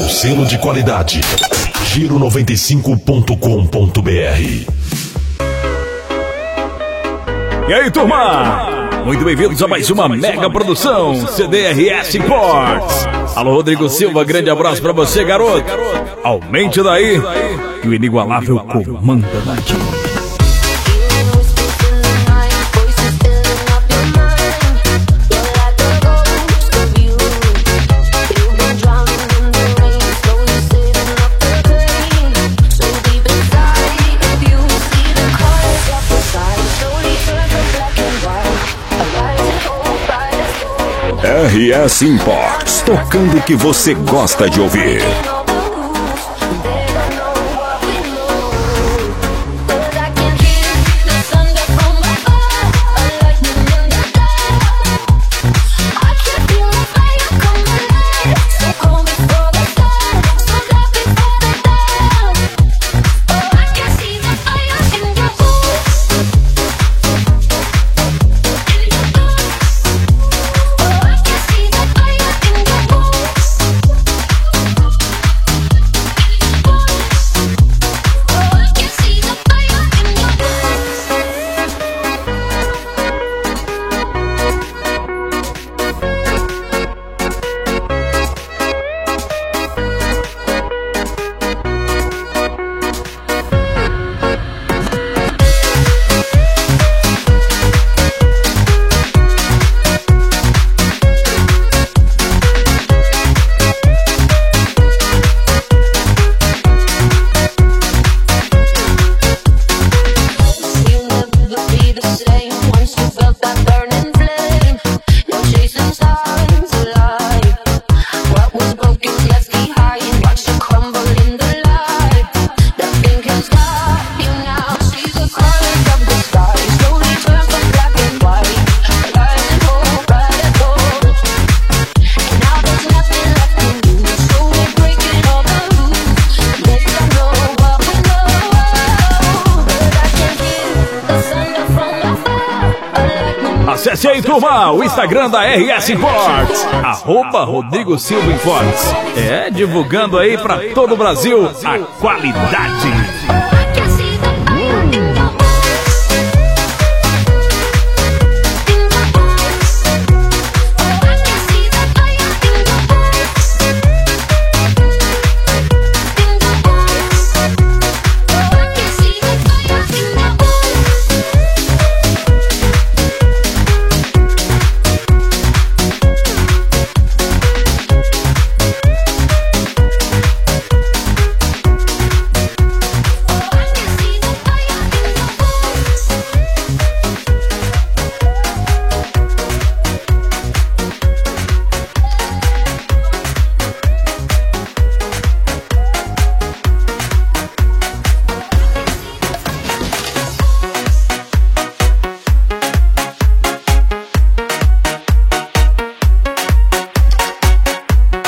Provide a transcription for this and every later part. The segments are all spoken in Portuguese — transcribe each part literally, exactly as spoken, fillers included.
selo de qualidade. Giro noventa e cinco ponto com ponto br. E aí, turma? Muito bem-vindos a mais uma mega produção C D R S Imports. Alô, Rodrigo Silva, grande abraço pra você, garoto. Aumente daí e o inigualável comanda daqui. R S Imports, tocando o que você gosta de ouvir. Acesse aí, turma, o Instagram da R S Imports, arroba Rodrigo Silva Imports. É, divulgando aí pra todo o Brasil a qualidade.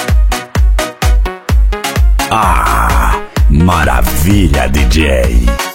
Ah, maravilha, D J.